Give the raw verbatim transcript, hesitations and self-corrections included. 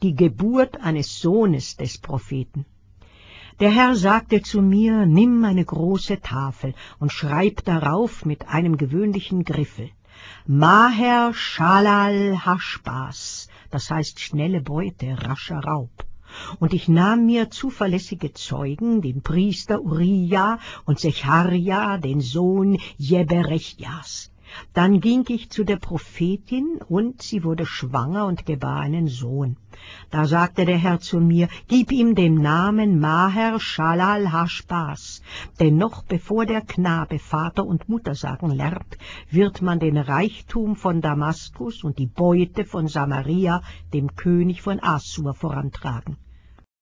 die Geburt eines Sohnes des Propheten. Der Herr sagte zu mir, nimm eine große Tafel und schreib darauf mit einem gewöhnlichen Griffel, Maher Shalal Hashbaz, das heißt schnelle Beute, rascher Raub. Und ich nahm mir zuverlässige Zeugen, den Priester Uriah und Secharja, den Sohn Jeberechjas. Dann ging ich zu der Prophetin, und sie wurde schwanger und gebar einen Sohn. Da sagte der Herr zu mir, gib ihm den Namen Maher Shalal Hashbaz, denn noch bevor der Knabe Vater und Mutter sagen lernt, wird man den Reichtum von Damaskus und die Beute von Samaria dem König von Assur vorantragen.